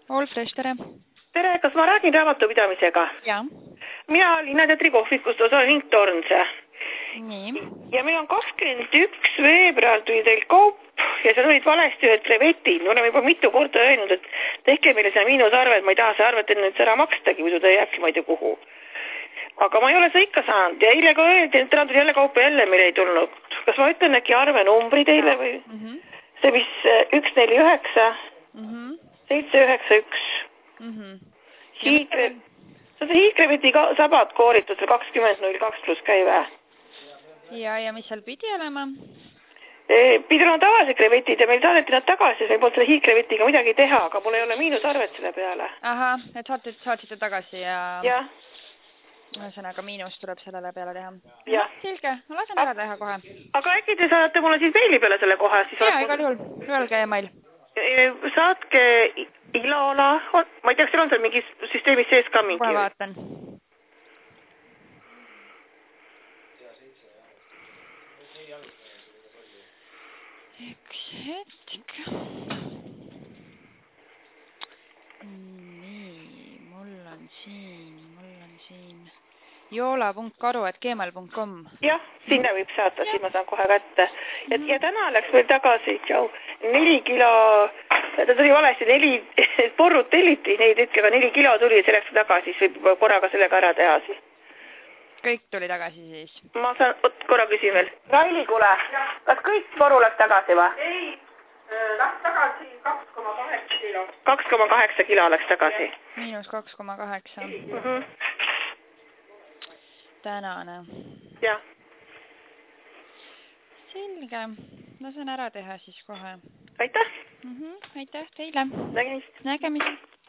Allfresh, tere. Tere, kas ma räägin raamatupidamisega? Jaa. Mina Linnateatri kohvikust osa Ring Tornse. Nii. Ja meil on 21 veebruar tuli teil kaup ja seal olid valesti ühed krevetid. Me oleme juba mitu korda öelnud, et tehke meile see miinusarve, et ma ei taha see arvet enne ära makstagi, muidu ta jääbki ma ei tea kuhu. Aga ma ei ole seda ikka saanud ja eile ka öeldi, et täna tuli jälle kaupa jälle meil ei tulnud. Kas ma ütlen äkki arve numbri teile või? See mis 149 791 hiigreveti sabad kooritusel 20.02 pluss käive. Ja mis seal pidi olema? Pidi olema tavalised krevetid ja meil saadeti nad tagasi, meil polnud selle hiigrevetiga midagi teha, aga mul ei ole miinusarvet selle peale. Ahah, et saatsite tagasi ja... Jah. Ühesõnaga miinus tuleb sellele peale teha. Jah. Selge, ma lasen ära teha kohe. Aga äkki te saadate mulle siis meili peale selle kohe? Jaa, igal juhul. Öelge email. Saatke Ilona, ma ei tea, kas teil on seal mingi süsteemis sees ka mingi? Kohe vaatan. Üks hetk. Nii, mul on siin joola.karu@gmail.com. Jah, sinna võib saata, siis ma saan kohe kätte. Ja täna läks meil tagasi 4 kilo, ta tuli valesti 4 porrut telliti, neid hetkega 4 kilo tuli ja see läks tagasi, siis võib korraga sellega ära teha siis. Kõik tuli tagasi siis? Ma saan, korra küsin veel. Raili, kuule, kas kõik poru läks tagasi või? Ei, läks tagasi 2,8 kilo. 2,8 kilo läks tagasi. Miinus 2,8. Tänane. Jah. Selge. Lasen ära teha siis kohe. Aitäh. Aitäh teile. Nägemist. Nägemist.